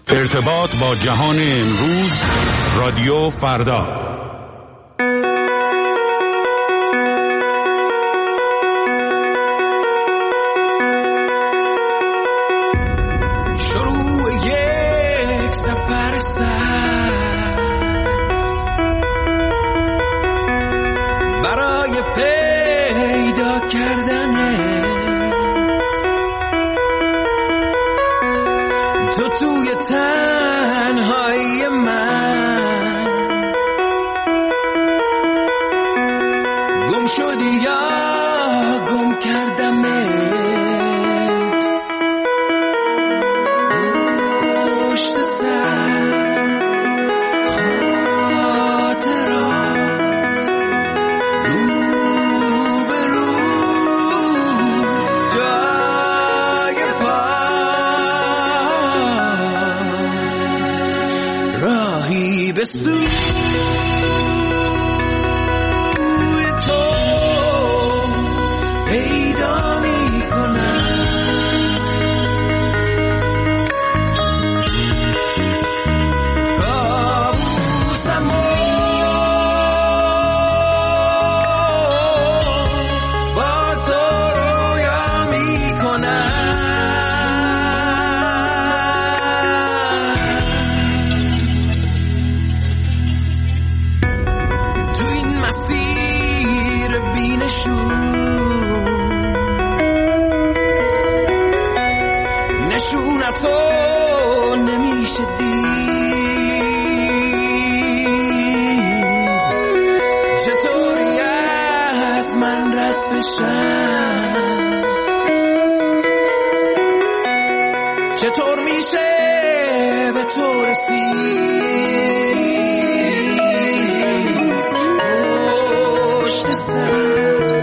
ارتباط با جهان امروز، رادیو فردا. شروع یک سفر سخت برای پیدا کردنت، تو توی تنهایی من گم شدی یا گم کردمت، پشت سر خاطرات رو به رو جای پا راهی به سوی تو پیدا می کنم. کابوسمو با تو رویا می کنم. تو این مسیر نشونتو نمیشه دید، چطوری از من رد بشم، چطور میشه به تو رسید، پشت سر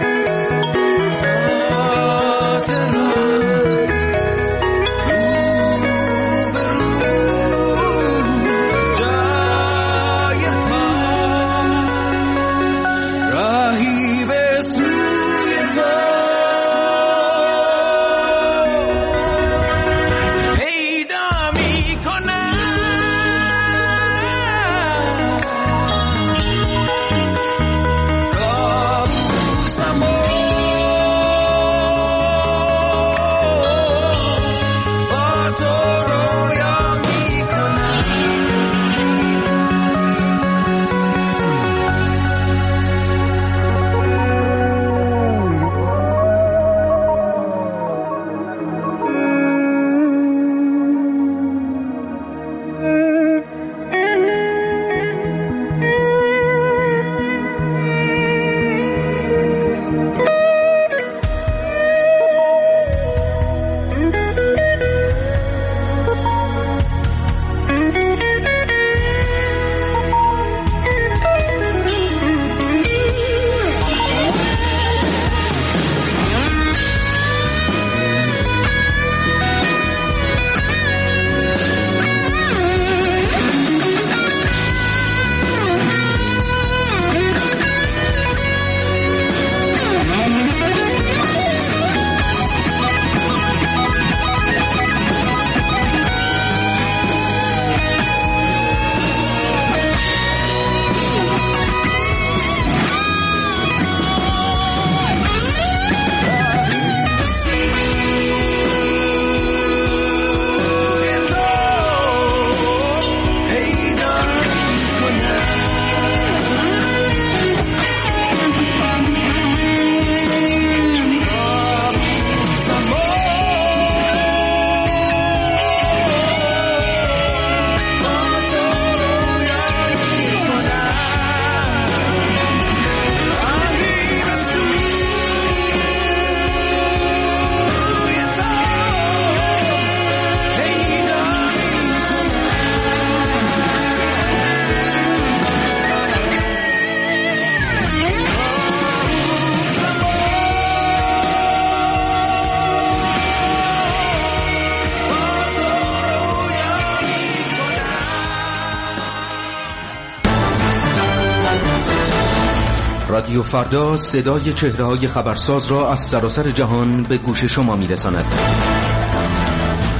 رادیو فردا صدای چهره‌های خبرساز را از سراسر جهان به گوش شما می‌رساند.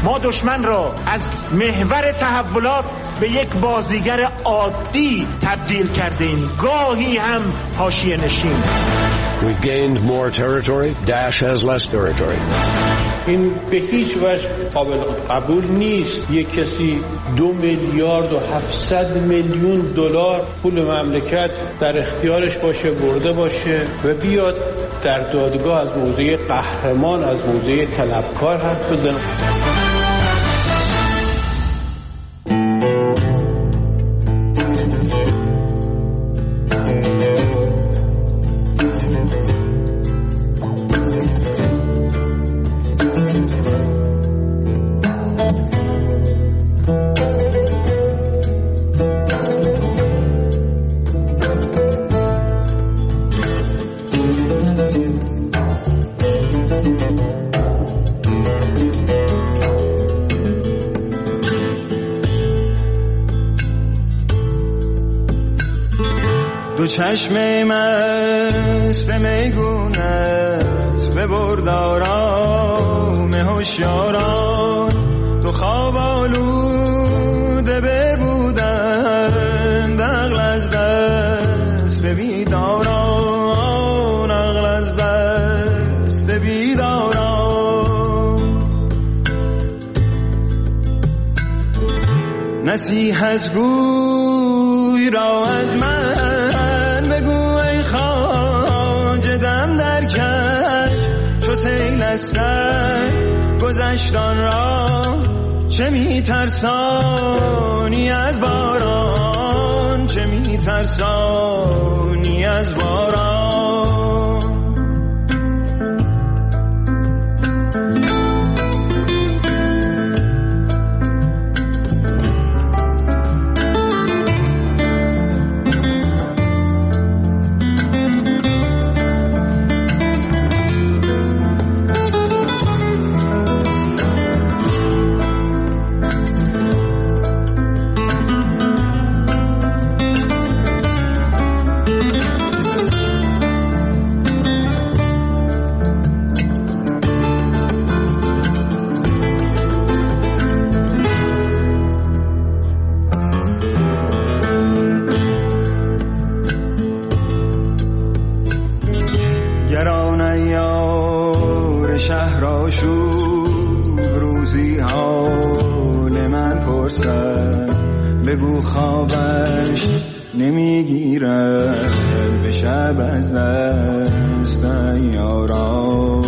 ما دشمن را از محور تحولات به یک بازیگر عادی تبدیل کردیم، گاهی هم حاشیه نشین. We've gained more territory. Daesh has less territory. این به هیچ وجه قابل قبول نیست. یک کسی 2,700,000,000 دلار پول مملکت در اختیارش باشه، برده باشه و بیاد در دادگاه از موضع قهرمان، از موضع طلبکار حرف بزنه. چشم مست میگونت به بردارام هوشیاران، تو خواب آلوده ببودن، عقل از دست بیداران، عقل از دست بیداران. نصیحت گوی را از من گذشتان را چه میترسانی از باران، چه میترسانی از باران. بگو خوابش نمیگیرد به شب از دست یاران.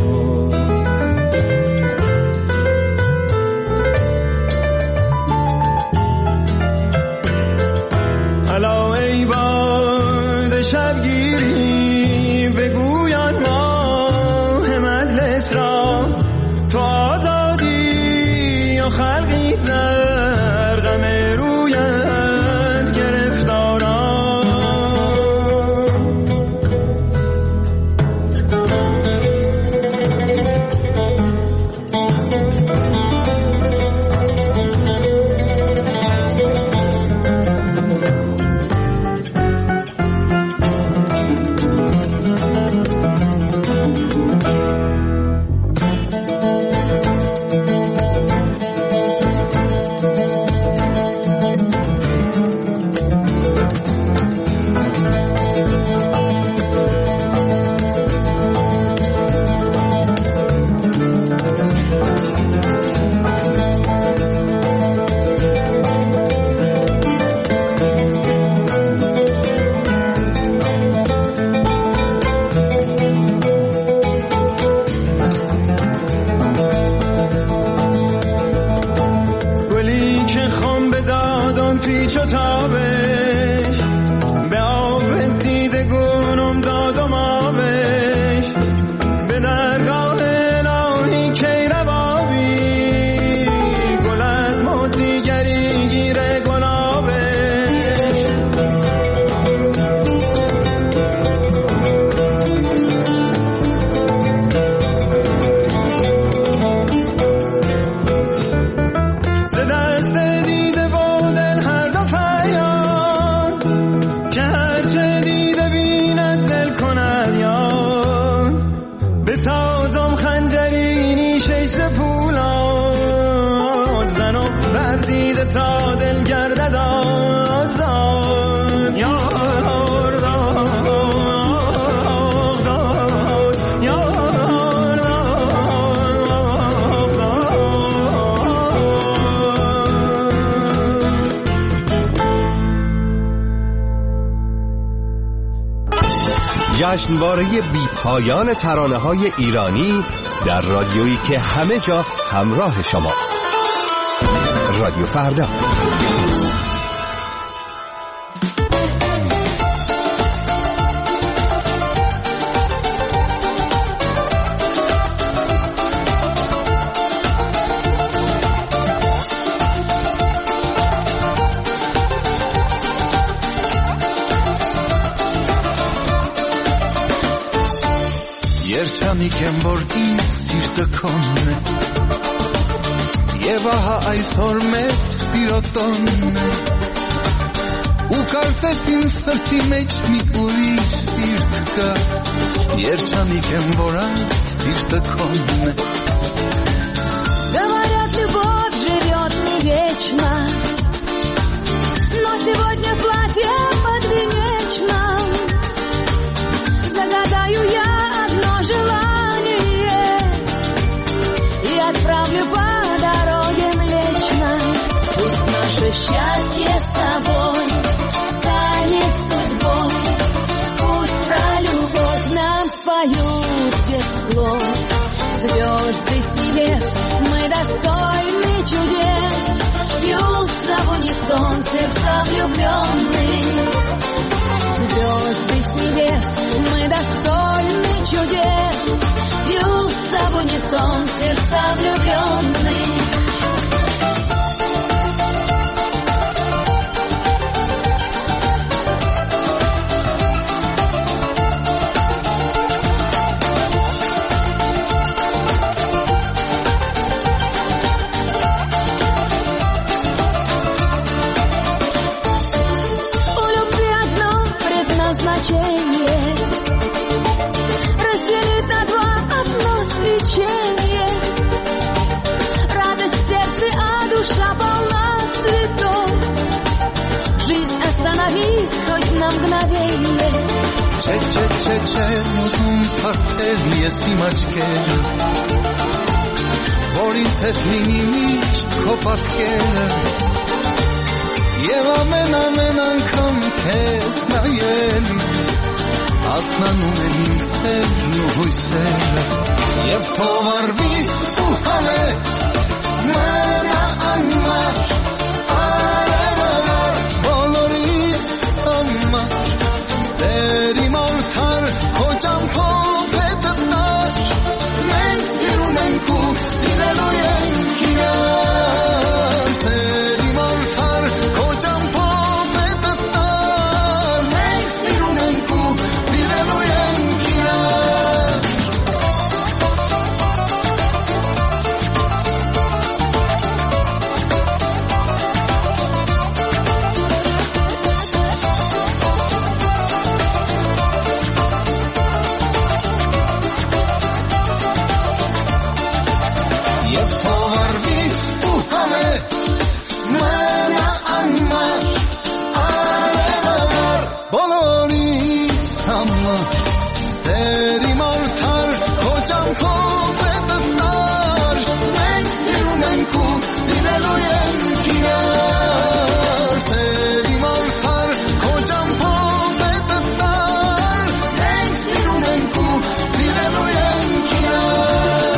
الا ای باد شبگیری بگویان ماه مجلس را، تو آزادی و خلقی در غم رویت گرفتاران. بده تا دل گردد آزاد یار داد یار جشنواره بی‌پایان ترانه‌های ایرانی در رادیویی که همه جا همراه شماست. رادیو فردا. Երջանիկ եմ, որ իմ սիրտը քոնն է Եվ ահա այսօր մեր սիրո տոնն է Ու կարծես իմ սրտի մեջ մի ուրիշ սիրտ կա Երջանիկ եմ, որ այդ սիրտը քոնն է Говорят, любовь живет не вечно Но сегодня в платье подвенечном Загадаю я одно желание И отправлю по дороге Млечной Пусть наше счастье с тобой станет судьбой Пусть про любовь нам споют без слов Звезды с небес, мы достойны чудес Бьются в унисон сердца влюбленных Звезды с небес, мы достойны чудес Бьются в унисон сердца влюбленных разделит на два одно свечение. Радость в сердце, а душа полна цветов. Жизнь остановись хоть на мгновение. Չեմ ուզում թարթել ես իմ աչքերը Որ ինձ հետ լինի միշտ քո պատկերը Եվ ամեն անգամ քեզ նայելիս Ակնանում են իմ սերն ու հույսերը Եվ թող արվի ու համետ մնա անմար Արևավոր բոլորիս համար Սեր իմ արդար քո ճամփով է դտար Մենք սիրում ենք ու սիրելու ենք իրար Սեր իմ արդար քո ճամփով է դտար Մենք սիրում ենք ու սիրելու ենք իրար Եվ թող արվի ու համետ մնա անմար Արևավոր բոլորիս համար Սեր իմ արդար քո ճամփով է դտար Մենք սիրում ենք ու սիրելու ենք իրար Սեր իմ արդար քո ճամփով է դտար Մենք սիրում ենք ու սիրելու ենք իրար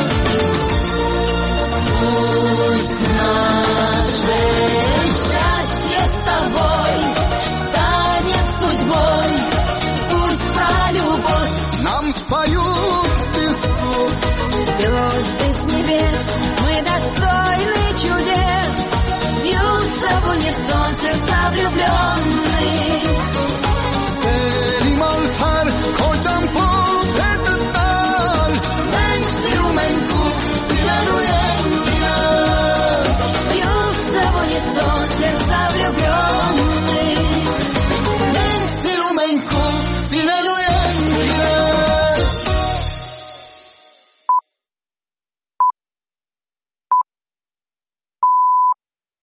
Пусть наше счастье с тобой станет судьбой. Пусть про любовь нам споют без слов звезды с небес, мы достойны чудес. Бьются в унисон сердца влюбленных.